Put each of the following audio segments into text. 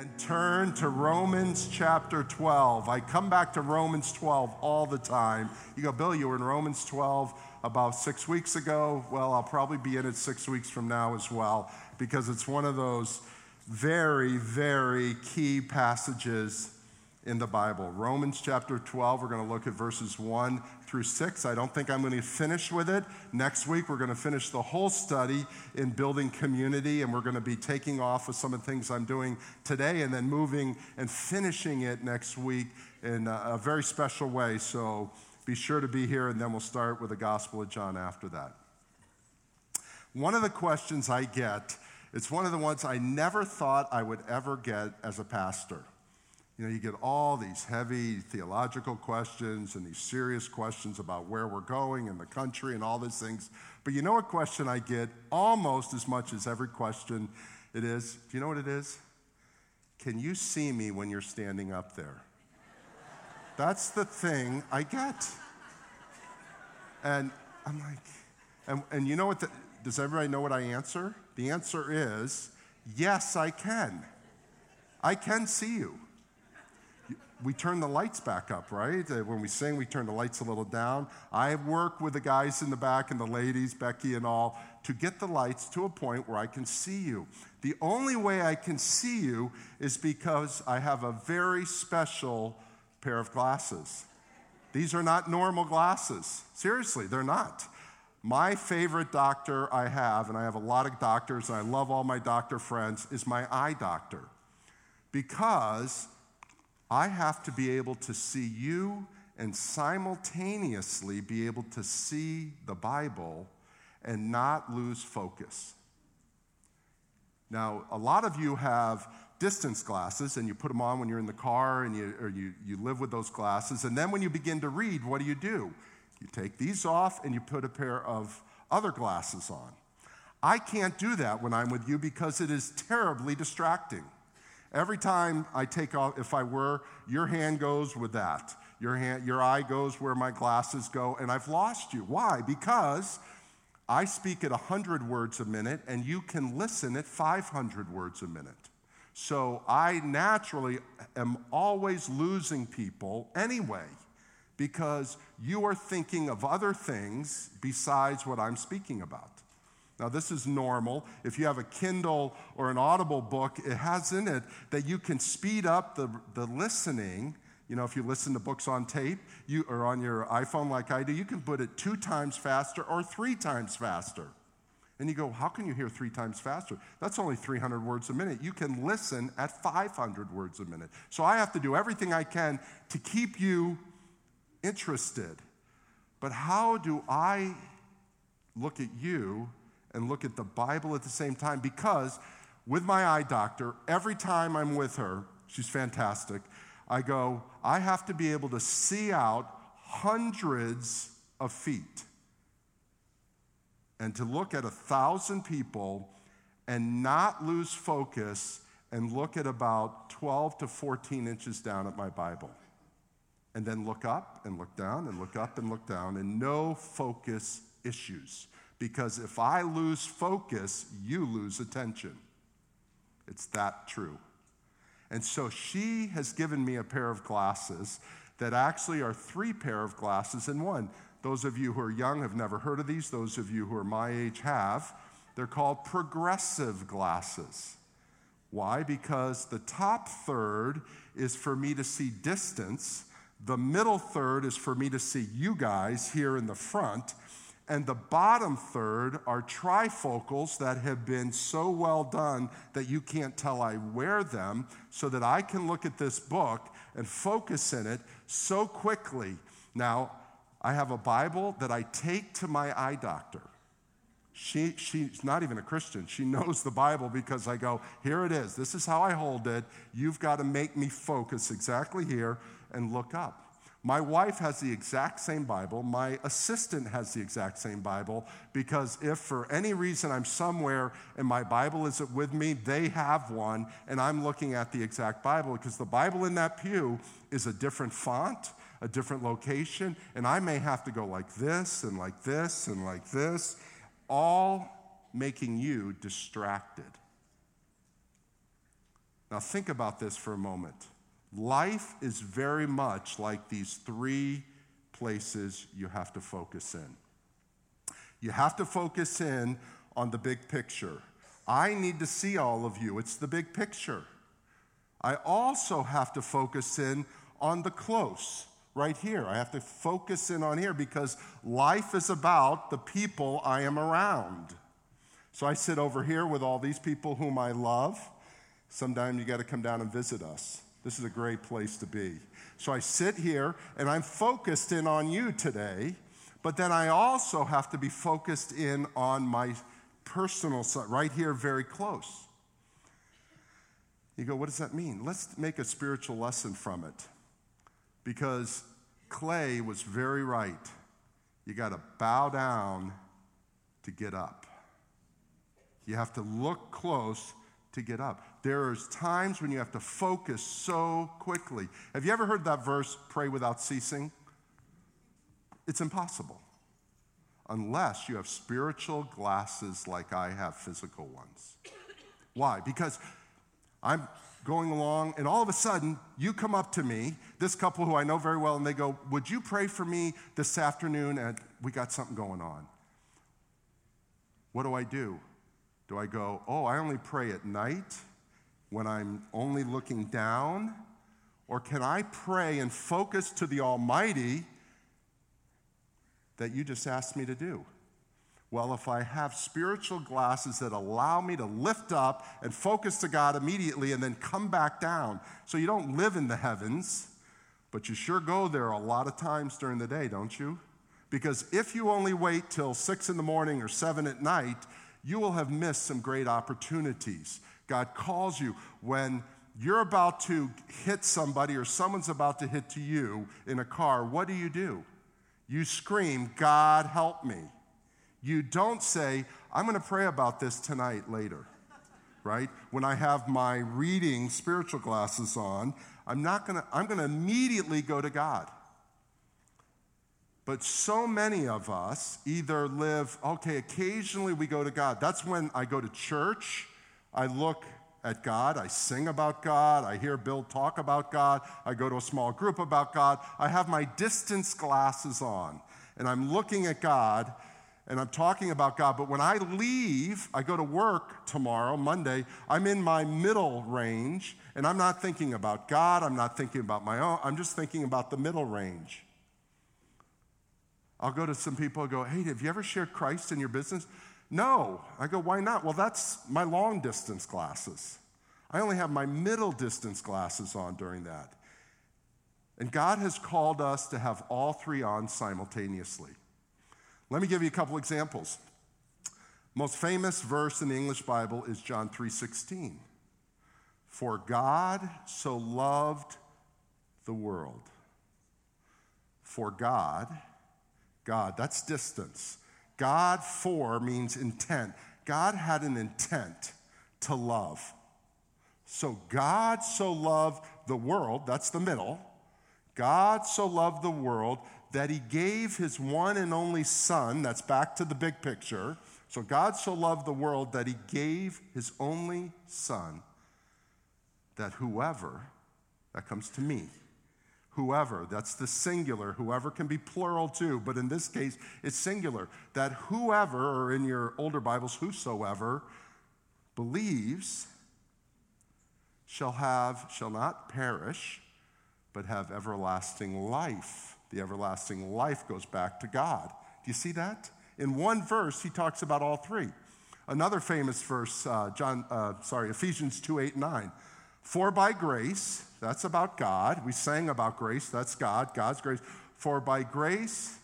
And turn to Romans chapter 12. I come back to Romans 12 all the time. You go, Bill, you were in Romans 12 about 6 weeks ago. Well, I'll probably be in it 6 weeks from now as well, because it's one of those very, very key passages in the Bible. Romans chapter 12, we're going to look at verses 1 through 6. I don't think I'm going to finish with it. Next week, we're going to finish the whole study in building community, and we're going to be taking off with some of the things I'm doing today and then moving and finishing it next week in a very special way. So be sure to be here, and then we'll start with the Gospel of John after that. One of the questions I get, it's one of the ones I never thought I would ever get as a pastor. You know, you get all these heavy theological questions and these serious questions about where we're going in the country and all these things. But you know what question I get almost as much as every question it is? Do you know what it is? Can you see me when you're standing up there? That's the thing I get. And I'm like, and you know what, does everybody know what I answer? The answer is, yes, I can. I can see you. We turn the lights back up, right? When we sing, we turn the lights a little down. I work with the guys in the back and the ladies, Becky and all, to get the lights to a point where I can see you. The only way I can see you is because I have a very special pair of glasses. These are not normal glasses. Seriously, they're not. My favorite doctor I have, and I have a lot of doctors, and I love all my doctor friends, is my eye doctor. Because I have to be able to see you and simultaneously be able to see the Bible and not lose focus. Now, a lot of you have distance glasses, and you put them on when you're in the car, and you live with those glasses. And then when you begin to read, what do? You take these off, and you put a pair of other glasses on. I can't do that when I'm with you because it is terribly distracting. Every time I take off, if I were, your hand goes with that. Your eye goes where my glasses go, and I've lost you. Why? Because I speak at 100 words a minute, and you can listen at 500 words a minute. So I naturally am always losing people anyway, because you are thinking of other things besides what I'm speaking about. Now, this is normal. If you have a Kindle or an Audible book, it has in it that you can speed up the listening. You know, if you listen to books on tape or on your iPhone like I do, you can put it 2 times faster or 3 times faster. And you go, how can you hear 3 times faster? That's only 300 words a minute. You can listen at 500 words a minute. So I have to do everything I can to keep you interested. But how do I look at you and look at the Bible at the same time? Because with my eye doctor, every time I'm with her, she's fantastic, I have to be able to see out hundreds of feet. And to look at 1,000 people and not lose focus and look at about 12 to 14 inches down at my Bible. And then look up and look down and look up and look down, and no focus issues. Because if I lose focus, you lose attention. It's that true. And so she has given me a pair of glasses that actually are 3 pair of glasses in one. Those of you who are young have never heard of these. Those of you who are my age have. They're called progressive glasses. Why? Because the top third is for me to see distance. The middle third is for me to see you guys here in the front. And the bottom third are trifocals that have been so well done that you can't tell I wear them, so that I can look at this book and focus in it so quickly. Now, I have a Bible that I take to my eye doctor. She's not even a Christian. She knows the Bible because I go, here it is. This is how I hold it. You've got to make me focus exactly here and look up. My wife has the exact same Bible. My assistant has the exact same Bible, because if for any reason I'm somewhere and my Bible isn't with me, they have one, and I'm looking at the exact Bible, because the Bible in that pew is a different font, a different location, and I may have to go like this and like this and like this, all making you distracted. Now think about this for a moment. Life is very much like these three places you have to focus in. You have to focus in on the big picture. I need to see all of you. It's the big picture. I also have to focus in on the close, right here. I have to focus in on here because life is about the people I am around. So I sit over here with all these people whom I love. Sometime you got to come down and visit us. This is a great place to be. So I sit here and I'm focused in on you today, but then I also have to be focused in on my personal side, right here, very close. You go, what does that mean? Let's make a spiritual lesson from it. Because Clay was very right. You got to bow down to get up. You have to look close to get up. There's times when you have to focus so quickly. Have you ever heard that verse, pray without ceasing? It's impossible unless you have spiritual glasses like I have physical ones. Why? Because I'm going along, and all of a sudden, you come up to me, this couple who I know very well, and they go, would you pray for me this afternoon? And we got something going on. What do? Do I go, oh, I only pray at night when I'm only looking down? Or can I pray and focus to the Almighty that you just asked me to do? Well, if I have spiritual glasses that allow me to lift up and focus to God immediately and then come back down, so you don't live in the heavens, but you sure go there a lot of times during the day, don't you? Because if you only wait till 6 in the morning or 7 at night, you will have missed some great opportunities. God calls you when you're about to hit somebody or someone's about to hit to you in a car. What do? You scream, God, help me. You don't say, I'm going to pray about this tonight later, right? When I have my reading spiritual glasses on, I'm going to immediately go to God. But so many of us either live, okay, occasionally we go to God. That's when I go to church, I look at God, I sing about God, I hear Bill talk about God, I go to a small group about God. I have my distance glasses on, and I'm looking at God, and I'm talking about God. But when I leave, I go to work tomorrow, Monday, I'm in my middle range, and I'm not thinking about God, I'm not thinking about my own, I'm just thinking about the middle range. I'll go to some people and go, hey, have you ever shared Christ in your business? No. I go, why not? Well, that's my long distance glasses. I only have my middle distance glasses on during that. And God has called us to have all three on simultaneously. Let me give you a couple examples. Most famous verse in the English Bible is John 3:16. For God so loved the world. For God, that's distance. God for means intent. God had an intent to love. So God so loved the world, that's the middle. God so loved the world that he gave his one and only son, that's back to the big picture. So God so loved the world that he gave his only son, that whoever, that comes to me, whoever, that's the singular, whoever can be plural too, but in this case, it's singular. That whoever, or in your older Bibles, whosoever, believes shall not perish, but have everlasting life. The everlasting life goes back to God. Do you see that? In one verse, he talks about all three. Another famous verse, Ephesians 2:8-9. For by grace, that's about God. We sang about grace. That's God, God's grace. For by grace,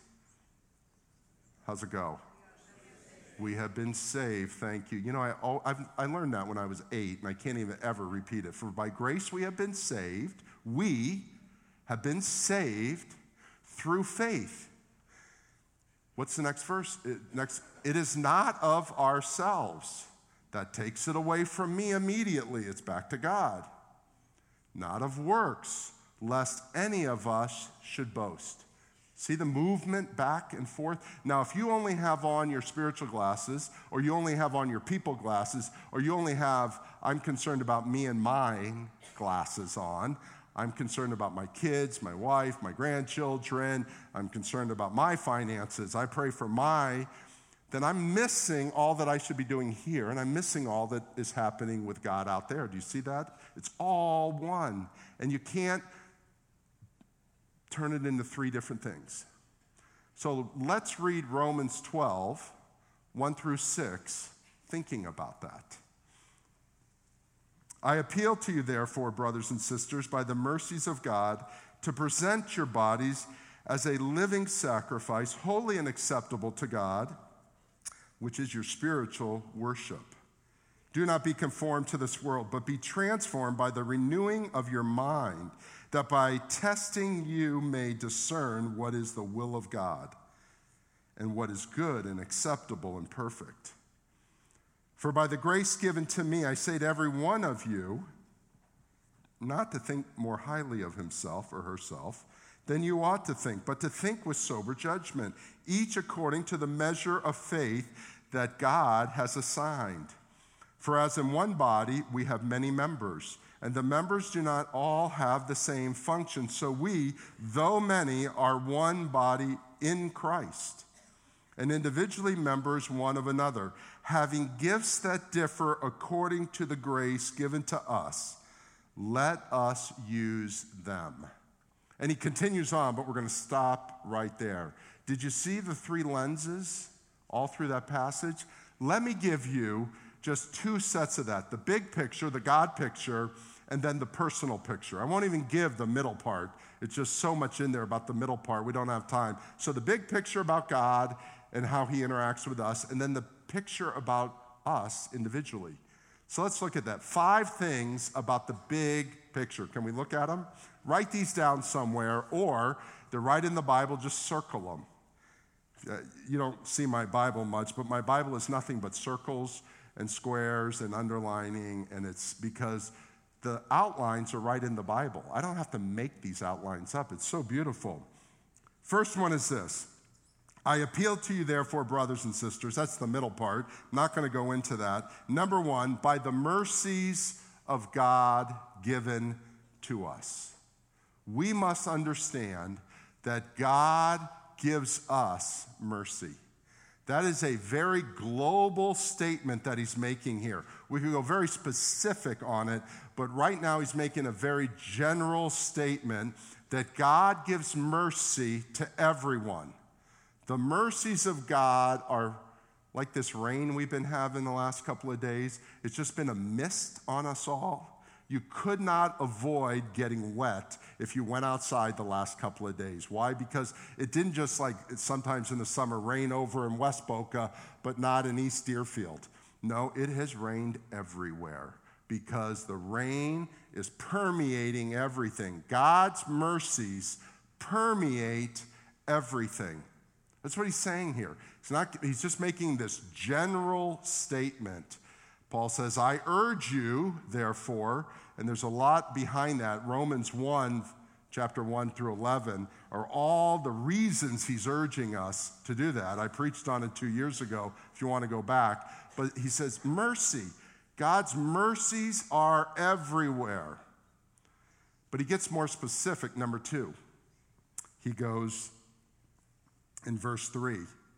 how's it go? We have been saved. Thank you. You know, I learned that when I was 8, and I can't even ever repeat it. For by grace we have been saved. We have been saved through faith. What's the next verse? It is not of ourselves. That takes it away from me immediately. It's back to God. Not of works, lest any of us should boast. See the movement back and forth? Now, if you only have on your spiritual glasses, or you only have on your people glasses, or you only have, I'm concerned about me and mine glasses on, I'm concerned about my kids, my wife, my grandchildren, I'm concerned about my finances, I pray for then I'm missing all that I should be doing here, and I'm missing all that is happening with God out there. Do you see that? It's all one, and you can't turn it into three different things. So let's read Romans 12, 1 through 6, thinking about that. I appeal to you, therefore, brothers and sisters, by the mercies of God, to present your bodies as a living sacrifice, holy and acceptable to God, which is your spiritual worship. Do not be conformed to this world, but be transformed by the renewing of your mind, that by testing you may discern what is the will of God and what is good and acceptable and perfect. For by the grace given to me, I say to every one of you, not to think more highly of himself or herself than you ought to think, but to think with sober judgment, each according to the measure of faith that God has assigned. For as in one body we have many members, and the members do not all have the same function. So we, though many, are one body in Christ, and individually members one of another, having gifts that differ according to the grace given to us. Let us use them. And he continues on, but we're going to stop right there. Did you see the three lenses all through that passage? Let me give you just two sets of that. The big picture, the God picture, and then the personal picture. I won't even give the middle part. It's just so much in there about the middle part. We don't have time. So the big picture about God and how he interacts with us, and then the picture about us individually. So let's look at that. 5 things about the big picture. Can we look at them? Write these down somewhere, or they're right in the Bible, just circle them. You don't see my Bible much, but my Bible is nothing but circles and squares and underlining, and it's because the outlines are right in the Bible. I don't have to make these outlines up. It's so beautiful. First one is this. I appeal to you, therefore, brothers and sisters. That's the middle part. I'm not going to go into that. Number 1, by the mercies of God given to us. We must understand that God gives us mercy. That is a very global statement that he's making here. We can go very specific on it, but right now he's making a very general statement that God gives mercy to everyone. The mercies of God are like this rain we've been having the last couple of days. It's just been a mist on us all. You could not avoid getting wet if you went outside the last couple of days. Why? Because it didn't just like sometimes in the summer rain over in West Boca, but not in East Deerfield. No, it has rained everywhere because the rain is permeating everything. God's mercies permeate everything. That's what he's saying here. He's just making this general statement. Paul says, I urge you, therefore, and there's a lot behind that. Romans 1, chapter 1 through 11, are all the reasons he's urging us to do that. I preached on it 2 years ago, if you want to go back. But he says, mercy. God's mercies are everywhere. But he gets more specific, number 2. He goes in verse 3.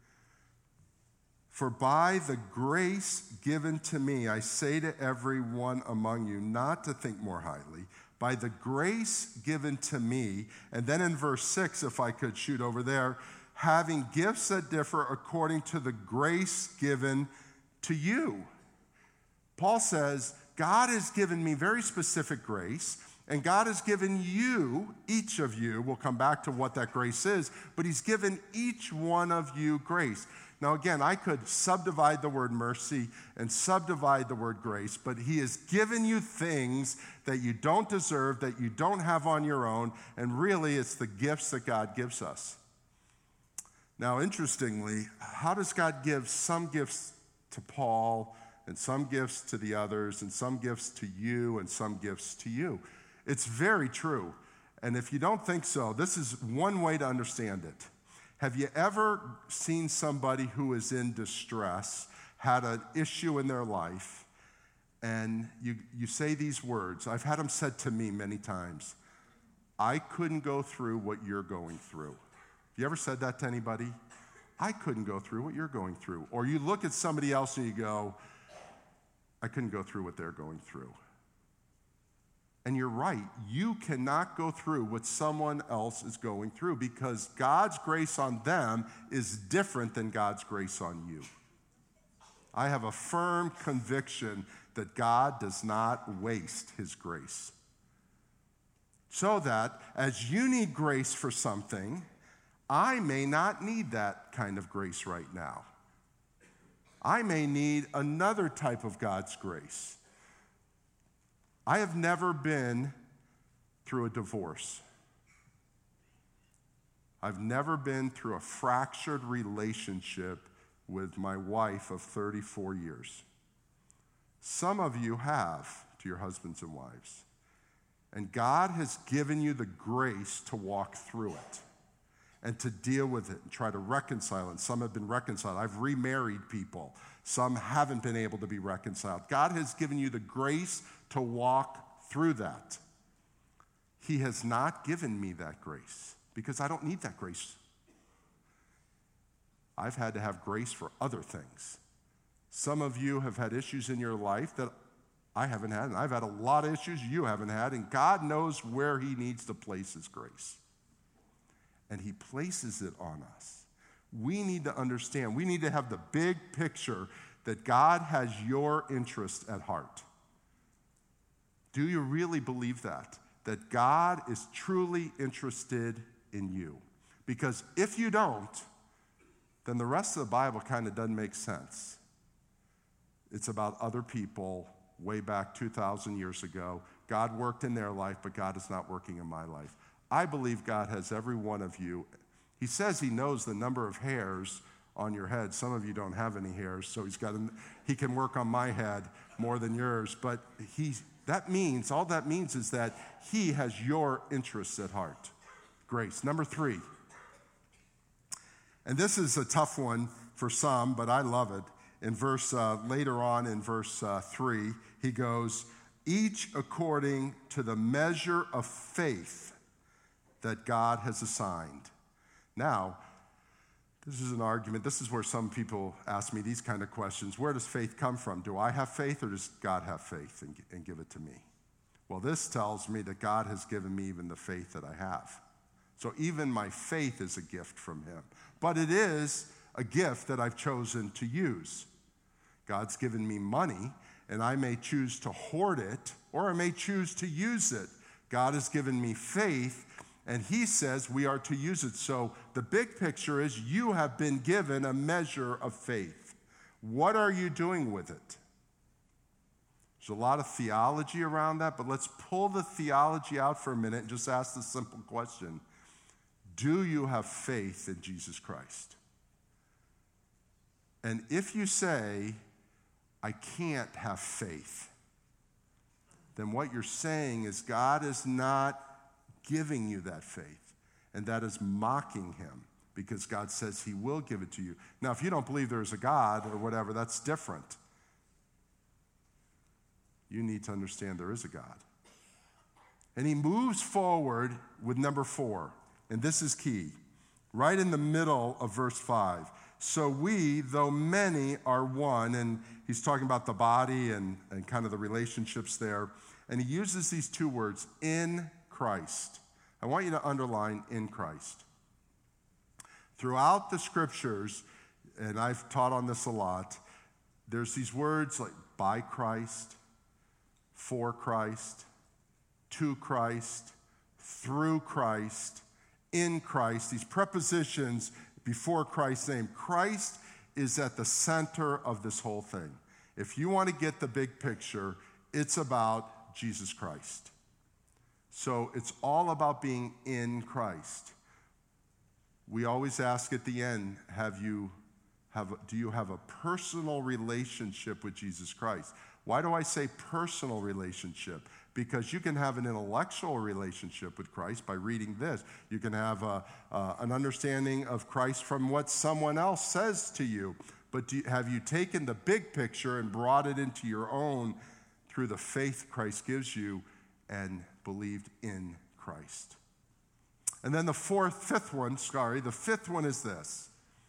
For by the grace given to me, I say to every one among you not to think more highly. By the grace given to me, and then in verse 6, if I could shoot over there, having gifts that differ according to the grace given to you. Paul says, God has given me very specific grace, and God has given you, each of you, we'll come back to what that grace is, but he's given each one of you grace. Now again, I could subdivide the word mercy and subdivide the word grace, but he has given you things that you don't deserve, that you don't have on your own, and really it's the gifts that God gives us. Now interestingly, how does God give some gifts to Paul and some gifts to the others and some gifts to you and some gifts to you? It's very true. And if you don't think so, this is one way to understand it. Have you ever seen somebody who is in distress, had an issue in their life, and you say these words? I've had them said to me many times. I couldn't go through what you're going through. Have you ever said that to anybody? I couldn't go through what you're going through. Or you look at somebody else and you go, I couldn't go through what they're going through. And you're right. You cannot go through what someone else is going through because God's grace on them is different than God's grace on you. I have a firm conviction that God does not waste his grace. So that as you need grace for something, I may not need that kind of grace right now. I may need another type of God's grace. I have never been through a divorce. I've never been through a fractured relationship with my wife of 34 years. Some of you have, to your husbands and wives. And God has given you the grace to walk through it and to deal with it and try to reconcile it. Some have been reconciled. I've remarried people. Some haven't been able to be reconciled. God has given you the grace to walk through that. He has not given me that grace because I don't need that grace. I've had to have grace for other things. Some of you have had issues in your life that I haven't had, and I've had a lot of issues you haven't had, and God knows where he needs to place his grace. And he places it on us. We need to understand, we need to have the big picture that God has your interest at heart. Do you really believe that? That God is truly interested in you? Because if you don't, then the rest of the Bible kind of doesn't make sense. It's about other people way back 2,000 years ago. God worked in their life, but God is not working in my life. I believe God has every one of you. He says he knows the number of hairs on your head. Some of you don't have any hairs, so he can work on my head more than yours. But all that means is that he has your interests at heart. Grace. Number 3. And this is a tough one for some, but I love it. Later on in verse 3, he goes, each according to the measure of faith that God has assigned. Now, this is an argument. This is where some people ask me these kind of questions. Where does faith come from? Do I have faith or does God have faith and give it to me? Well, this tells me that God has given me even the faith that I have. So even my faith is a gift from him. But it is a gift that I've chosen to use. God's given me money, and I may choose to hoard it, or I may choose to use it. God has given me faith, and he says we are to use it. So the big picture is you have been given a measure of faith. What are you doing with it? There's a lot of theology around that, but let's pull the theology out for a minute and just ask the simple question. Do you have faith in Jesus Christ? And if you say, I can't have faith, then what you're saying is God is not giving you that faith, and that is mocking him because God says he will give it to you. Now, if you don't believe there's a God or whatever, that's different. You need to understand there is a God. And he moves forward with number 4, and this is key, right in the middle of verse 5. So we, though many, are one. And he's talking about the body and kind of the relationships there. And he uses these 2 words, in Christ. I want you to underline in Christ. Throughout the scriptures, and I've taught on this a lot, there's these words like by Christ, for Christ, to Christ, through Christ, in Christ, these prepositions before Christ's name. Christ is at the center of this whole thing. If you want to get the big picture, it's about Jesus Christ. So it's all about being in Christ. We always ask at the end, do you have a personal relationship with Jesus Christ? Why do I say personal relationship? because you can have an intellectual relationship with Christ by reading this. You can have an understanding of Christ from what someone else says to you. But have you taken the big picture and brought it into your own through the faith Christ gives you and believed in Christ? And then the fifth one is this.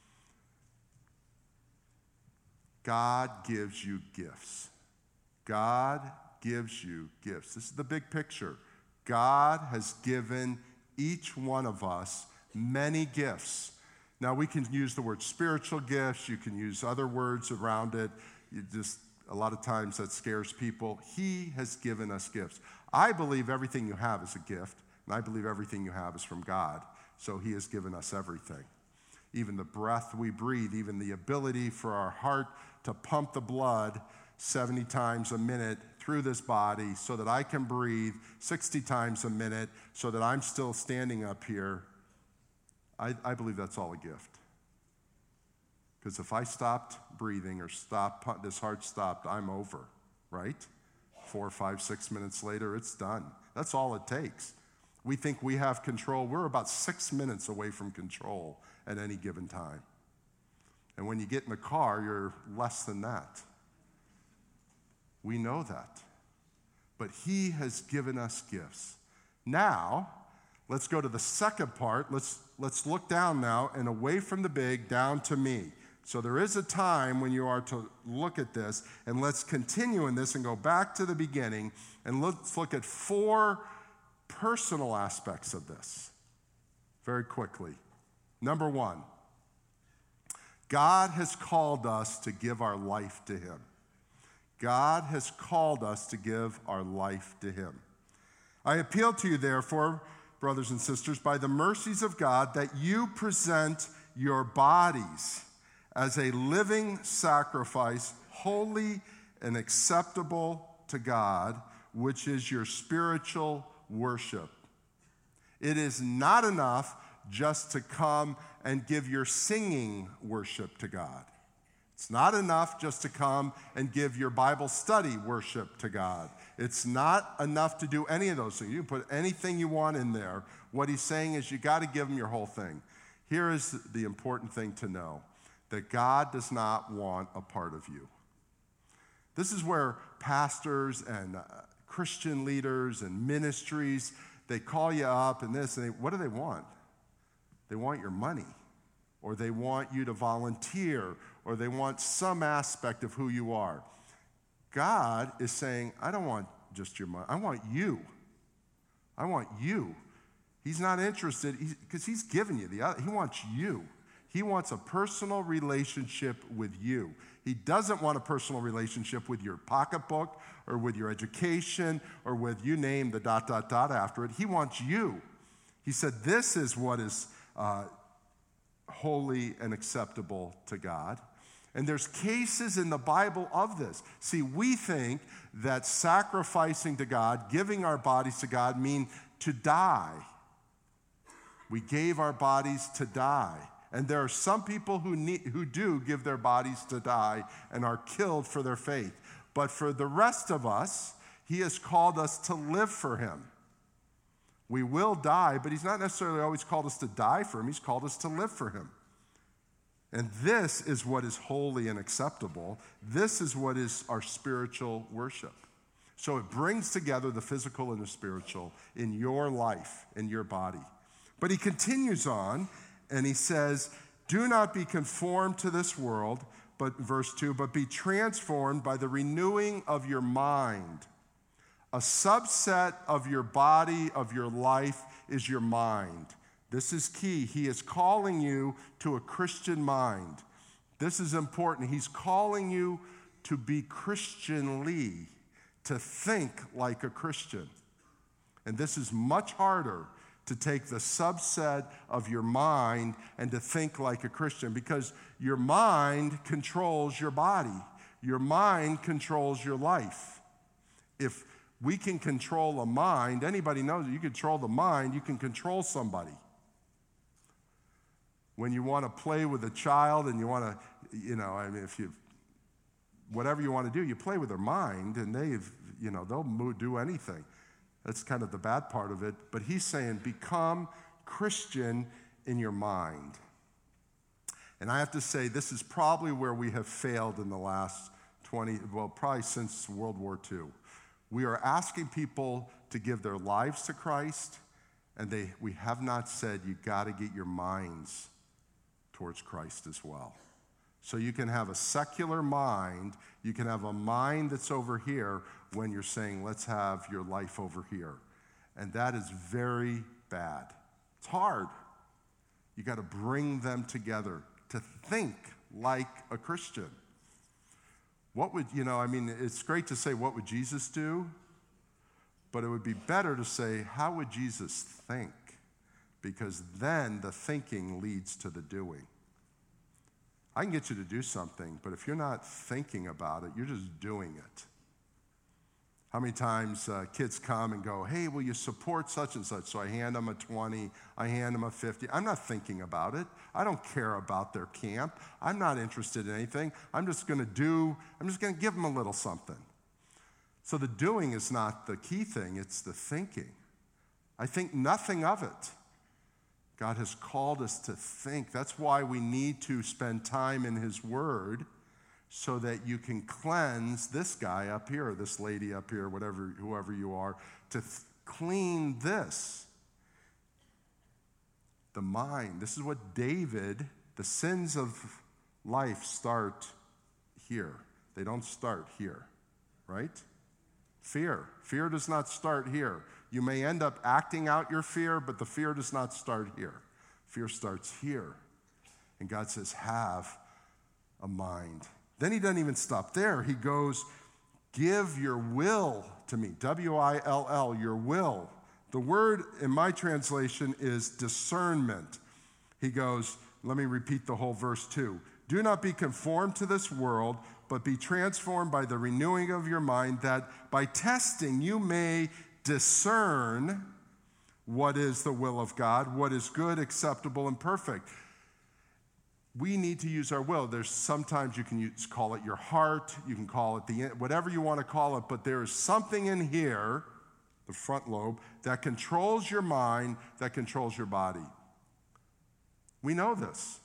God gives you gifts. God gives you gifts. This is the big picture. God has given each one of us many gifts. Now, we can use the word spiritual gifts. You can use other words around it. A lot of times that scares people. He has given us gifts. I believe everything you have is a gift, and I believe everything you have is from God. So he has given us everything. Even the breath we breathe, even the ability for our heart to pump the blood 70 times a minute through this body so that I can breathe 60 times a minute so that I'm still standing up here. I believe that's all a gift. Because if I stopped breathing or this heart stopped, I'm over, right? 4, 5, 6 minutes later, it's done. That's all it takes. We think we have control. We're about 6 minutes away from control at any given time. And when you get in the car, you're less than that. We know that. But he has given us gifts. Now, let's go to the second part. Let's look down now and away from the big, down to me. So there is a time when you are to look at this, and let's continue in this and go back to the beginning, and let's look at 4 personal aspects of this very quickly. Number 1, God has called us to give our life to him. God has called us to give our life to him. I appeal to you, therefore, brothers and sisters, by the mercies of God, that you present your bodies as a living sacrifice, holy and acceptable to God, which is your spiritual worship. It is not enough just to come and give your singing worship to God. It's not enough just to come and give your Bible study worship to God. It's not enough to do any of those things. You can put anything you want in there. What he's saying is you got to give him your whole thing. Here is the important thing to know, that God does not want a part of you. This is where pastors and Christian leaders and ministries, they call you up and this, and what do they want? They want your money, or they want you to volunteer, or they want some aspect of who you are. God is saying, I don't want just your money. I want you. I want you. He's not interested because he's given you the other. He wants you. He wants a personal relationship with you. He doesn't want a personal relationship with your pocketbook or with your education or with, you name the ... after it. He wants you. He said this is what is holy and acceptable to God. And there's cases in the Bible of this. See, we think that sacrificing to God, giving our bodies to God, mean to die. We gave our bodies to die. And there are some people who do give their bodies to die and are killed for their faith. But for the rest of us, he has called us to live for him. We will die, but he's not necessarily always called us to die for him. He's called us to live for him. And this is what is holy and acceptable. This is what is our spiritual worship. So it brings together the physical and the spiritual in your life, in your body. But he continues on, and he says, do not be conformed to this world, but verse 2, but be transformed by the renewing of your mind. A subset of your body, of your life, is your mind. This is key. He is calling you to a Christian mind. This is important. He's calling you to be Christianly, to think like a Christian. And this is much harder, to take the subset of your mind and to think like a Christian, because your mind controls your body. Your mind controls your life. If we can control a mind, anybody knows that you control the mind, you can control somebody. When you want to play with a child and you want to, whatever you want to do, you play with their mind and they'll do anything. That's kind of the bad part of it. But he's saying, become Christian in your mind. And I have to say, this is probably where we have failed in the last probably since World War II. We are asking people to give their lives to Christ, and we have not said you got to get your minds towards Christ as well. So you can have a secular mind, you can have a mind that's over here when you're saying, let's have your life over here. And that is very bad. It's hard. You got to bring them together to think like a Christian. It's great to say, what would Jesus do? But it would be better to say, how would Jesus think? Because then the thinking leads to the doing. I can get you to do something, but if you're not thinking about it, you're just doing it. How many times kids come and go, hey, will you support such and such? So I hand them a 20, I hand them a 50. I'm not thinking about it. I don't care about their camp. I'm not interested in anything. I'm just going to give them a little something. So the doing is not the key thing, it's the thinking. I think nothing of it. God has called us to think. That's why we need to spend time in His Word, so that you can cleanse this guy up here, this lady up here, whoever you are, to clean this. The mind. This is what David, the sins of life start here. They don't start here, right? Fear. Fear does not start here. You may end up acting out your fear, but the fear does not start here. Fear starts here. And God says, have a mind. Then he doesn't even stop there. He goes, give your will to me. W-I-L-L, your will. The word in my translation is discernment. He goes, let me repeat the whole verse too. Do not be conformed to this world, but be transformed by the renewing of your mind, that by testing you may discern what is the will of God, what is good, acceptable, and perfect. We need to use our will. There's sometimes you can call it your heart, you can call it whatever you want to call it, but there is something in here, the front lobe, that controls your mind, that controls your body. We know this.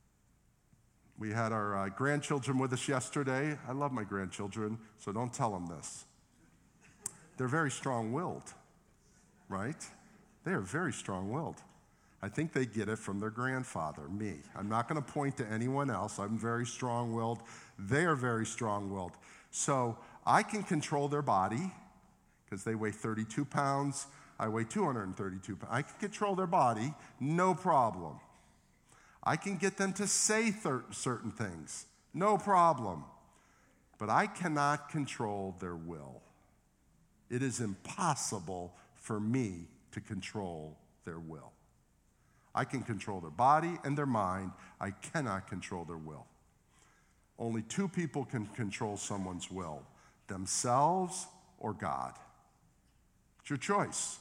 We had our grandchildren with us yesterday. I love my grandchildren, so don't tell them this. They're very strong-willed, right? They are very strong-willed. I think they get it from their grandfather, me. I'm not going to point to anyone else. I'm very strong-willed. They are very strong-willed. So I can control their body because they weigh 32 pounds. I weigh 232 pounds. I can control their body, no problem. I can get them to say certain things, no problem. But I cannot control their will. It is impossible for me to control their will. I can control their body and their mind. I cannot control their will. Only two people can control someone's will, themselves or God. It's your choice.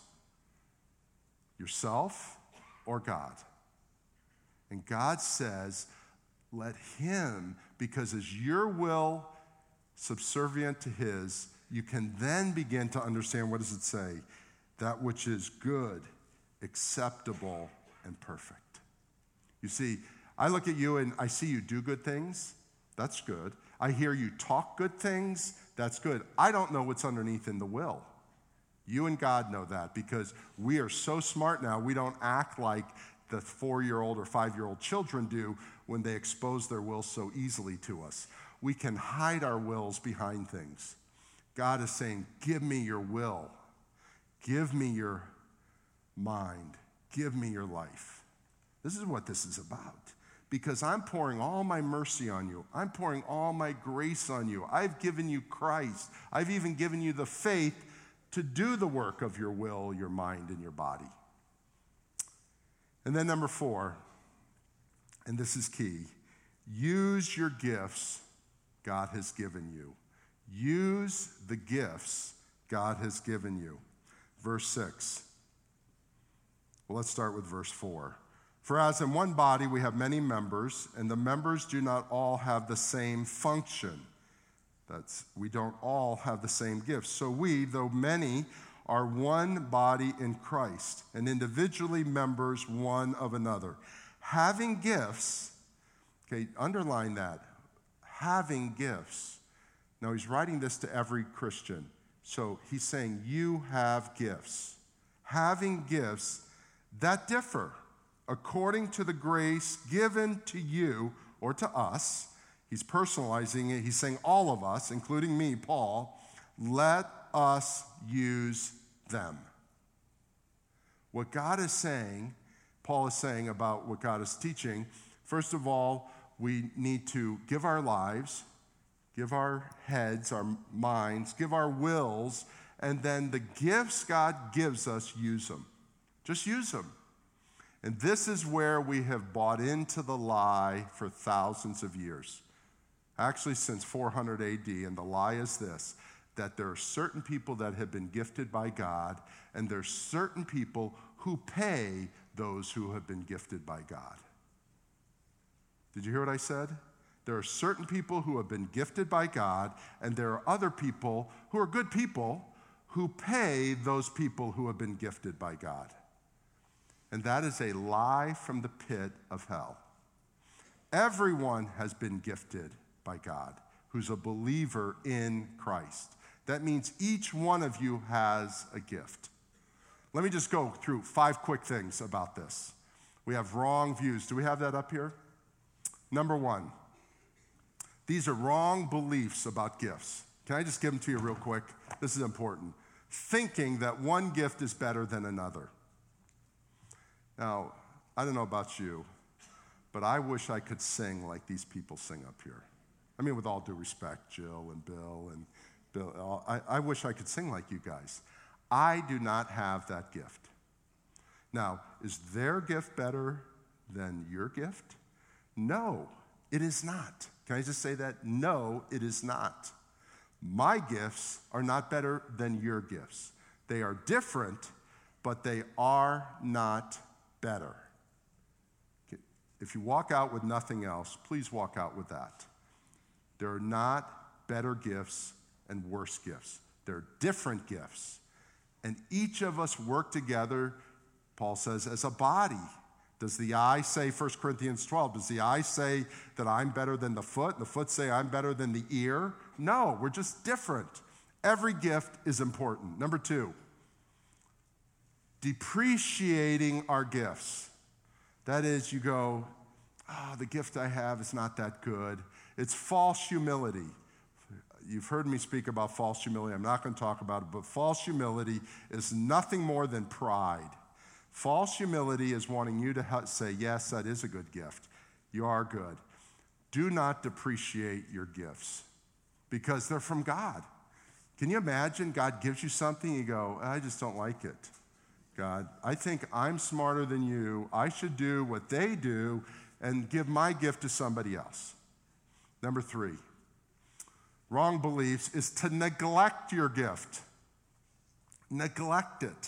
Yourself or God. And God says, let Him, because as your will subservient to His, you can then begin to understand, what does it say? That which is good, acceptable, and perfect. You see, I look at you and I see you do good things. That's good. I hear you talk good things. That's good. I don't know what's underneath in the will. You and God know that, because we are so smart now, we don't act like the 4-year-old or 5-year-old children do when they expose their will so easily to us. We can hide our wills behind things. God is saying, give me your will. Give me your mind. Give me your life. This is what this is about. Because I'm pouring all my mercy on you. I'm pouring all my grace on you. I've given you Christ. I've even given you the faith to do the work of your will, your mind, and your body. And then number 4, and this is key, use your gifts God has given you. Use the gifts God has given you. Verse 6. Well, let's start with verse 4. For as in one body we have many members, and the members do not all have the same function. We don't all have the same gifts. So we, though many, are one body in Christ, and individually members one of another. Having gifts, okay, underline that, having gifts. Now, he's writing this to every Christian. So he's saying, you have gifts. Having gifts that differ according to the grace given to you or to us. He's personalizing it. He's saying all of us, including me, Paul, let us use them. What God is saying, Paul is saying about what God is teaching, first of all, we need to give our lives, give our heads, our minds, give our wills, and then the gifts God gives us, use them. Just use them. And this is where we have bought into the lie for thousands of years. Actually, since 400 AD, and the lie is this, that there are certain people that have been gifted by God, and there's certain people who pay those who have been gifted by God. Did you hear what I said? There are certain people who have been gifted by God, and there are other people who are good people who pay those people who have been gifted by God. And that is a lie from the pit of hell. Everyone has been gifted by God who's a believer in Christ. That means each one of you has a gift. Let me just go through 5 quick things about this. We have wrong views. Do we have that up here? Number 1, these are wrong beliefs about gifts. Can I just give them to you real quick? This is important. Thinking that one gift is better than another. Now, I don't know about you, but I wish I could sing like these people sing up here. I mean, with all due respect, Jill and Bill and Bill, I wish I could sing like you guys. I do not have that gift. Now, is their gift better than your gift? No, it is not. Can I just say that? No, it is not. My gifts are not better than your gifts. They are different, but they are not better. If you walk out with nothing else, please walk out with that. There are not better gifts and worse gifts. They're different gifts. And each of us work together, Paul says, as a body. Does the eye say, 1 Corinthians 12, does the eye say that I'm better than the foot? And the foot say I'm better than the ear? No, we're just different. Every gift is important. Number 2, depreciating our gifts. That is, you go, the gift I have is not that good. It's false humility. You've heard me speak about false humility. I'm not going to talk about it, but false humility is nothing more than pride. False humility is wanting you to say, yes, that is a good gift. You are good. Do not depreciate your gifts because they're from God. Can you imagine God gives you something, you go, I just don't like it. God, I think I'm smarter than you. I should do what they do and give my gift to somebody else. Number 3, wrong beliefs is to neglect your gift. Neglect it.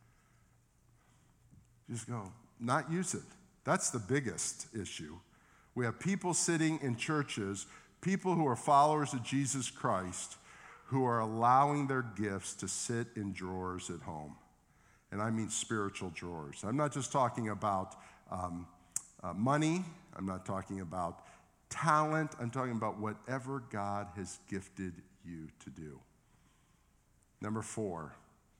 Just go, not use it. That's the biggest issue. We have people sitting in churches, people who are followers of Jesus Christ, who are allowing their gifts to sit in drawers at home. And I mean spiritual drawers. I'm not just talking about money. I'm not talking about talent. I'm talking about whatever God has gifted you to do. Number 4,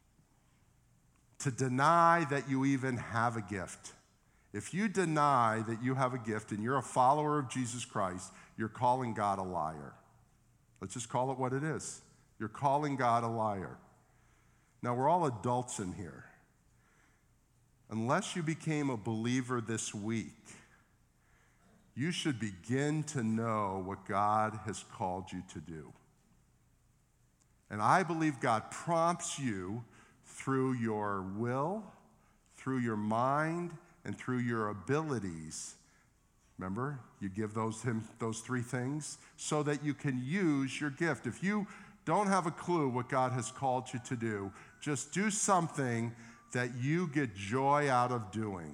to deny that you even have a gift. If you deny that you have a gift and you're a follower of Jesus Christ, you're calling God a liar. Let's just call it what it is. You're calling God a liar. Now, we're all adults in here. Unless you became a believer this week, you should begin to know what God has called you to do. And I believe God prompts you through your will, through your mind, and through your abilities. Remember, you give him those 3 things so that you can use your gift. If you don't have a clue what God has called you to do, just do something that you get joy out of doing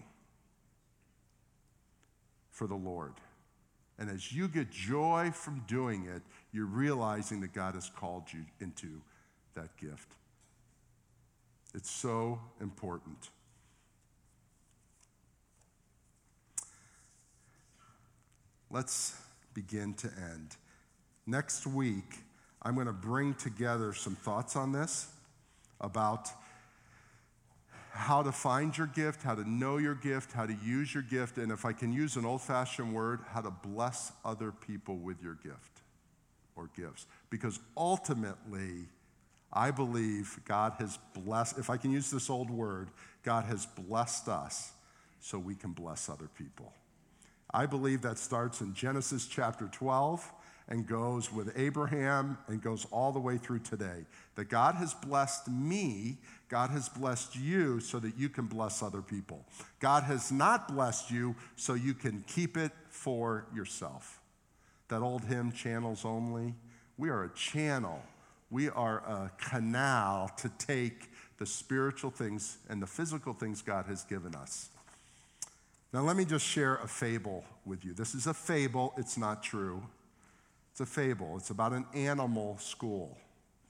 for the Lord. And as you get joy from doing it, you're realizing that God has called you into that gift. It's so important. Let's begin to end. Next week, I'm going to bring together some thoughts on this about how to find your gift, how to know your gift, how to use your gift, and if I can use an old-fashioned word, how to bless other people with your gift or gifts. Because ultimately, I believe God has blessed, if I can use this old word, God has blessed us so we can bless other people. I believe that starts in Genesis chapter 12 and goes with Abraham and goes all the way through today. That God has blessed me, God has blessed you so that you can bless other people. God has not blessed you so you can keep it for yourself. That old hymn, Channels Only, we are a channel. We are a canal to take the spiritual things and the physical things God has given us. Now, let me just share a fable with you. This is a fable. It's not true. It's a fable. It's about an animal school.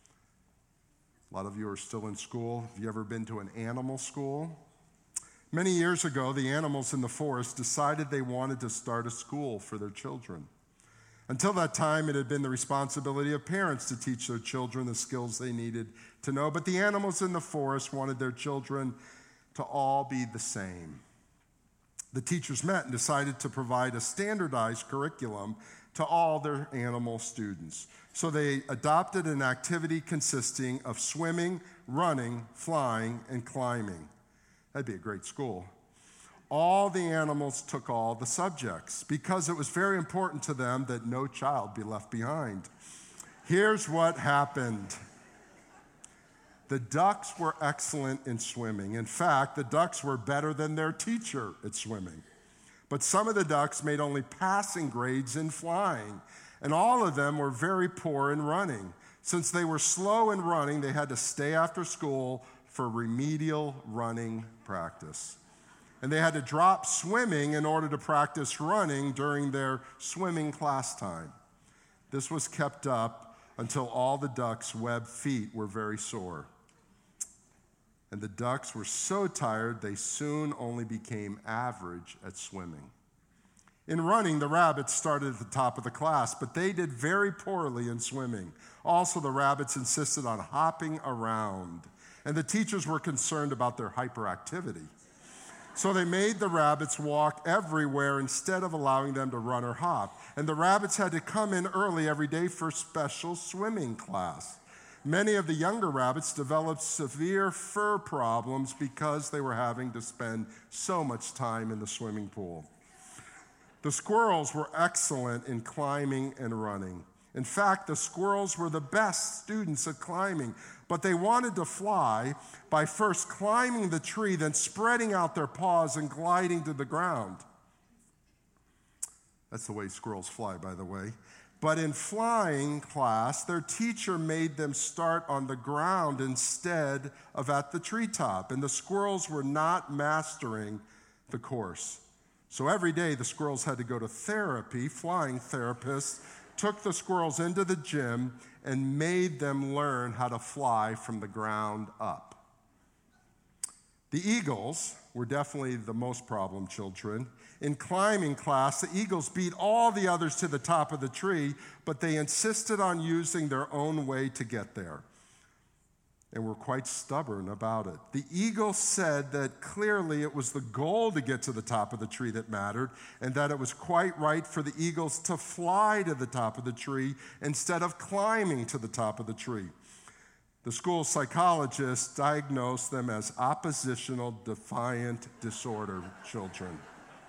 A lot of you are still in school. Have you ever been to an animal school? Many years ago, the animals in the forest decided they wanted to start a school for their children. Until that time, it had been the responsibility of parents to teach their children the skills they needed to know. But the animals in the forest wanted their children to all be the same. The teachers met and decided to provide a standardized curriculum to all their animal students. So they adopted an activity consisting of swimming, running, flying, and climbing. That'd be a great school. All the animals took all the subjects because it was very important to them that no child be left behind. Here's what happened. The ducks were excellent in swimming. In fact, the ducks were better than their teacher at swimming. But some of the ducks made only passing grades in flying, and all of them were very poor in running. Since they were slow in running, they had to stay after school for remedial running practice. And they had to drop swimming in order to practice running during their swimming class time. This was kept up until all the ducks' webbed feet were very sore. And the ducks were so tired, they soon only became average at swimming. In running, the rabbits started at the top of the class, but they did very poorly in swimming. Also, the rabbits insisted on hopping around, and the teachers were concerned about their hyperactivity. So they made the rabbits walk everywhere instead of allowing them to run or hop. And the rabbits had to come in early every day for special swimming class. Many of the younger rabbits developed severe fur problems because they were having to spend so much time in the swimming pool. The squirrels were excellent in climbing and running. In fact, the squirrels were the best students at climbing, but they wanted to fly by first climbing the tree, then spreading out their paws and gliding to the ground. That's the way squirrels fly, by the way. But in flying class, their teacher made them start on the ground instead of at the treetop, and the squirrels were not mastering the course. So every day, the squirrels had to go to therapy. Flying therapists took the squirrels into the gym and made them learn how to fly from the ground up. The eagles were definitely the most problem children. In climbing class, the eagles beat all the others to the top of the tree, but they insisted on using their own way to get there, and were quite stubborn about it. The eagle said that clearly it was the goal to get to the top of the tree that mattered, and that it was quite right for the eagles to fly to the top of the tree instead of climbing to the top of the tree. The school psychologists diagnosed them as oppositional defiant disorder children.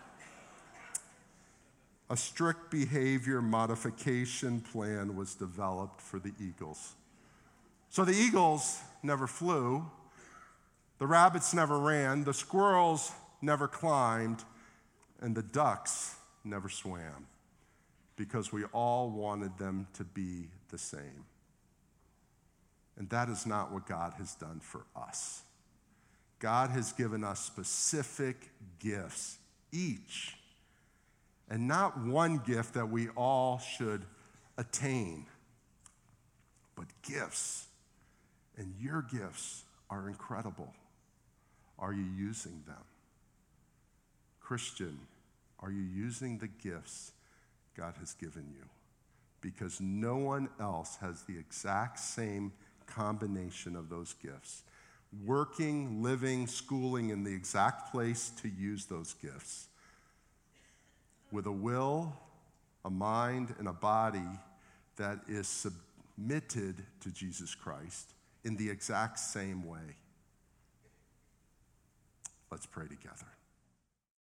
A strict behavior modification plan was developed for the eagles. So the eagles never flew, the rabbits never ran, the squirrels never climbed, and the ducks never swam, because we all wanted them to be the same. And that is not what God has done for us. God has given us specific gifts, each, and not one gift that we all should attain, but gifts. And your gifts are incredible. Are you using them? Christian, are you using the gifts God has given you? Because no one else has the exact same combination of those gifts. Working, living, schooling in the exact place to use those gifts. With a will, a mind, and a body that is submitted to Jesus Christ in the exact same way. Let's pray together.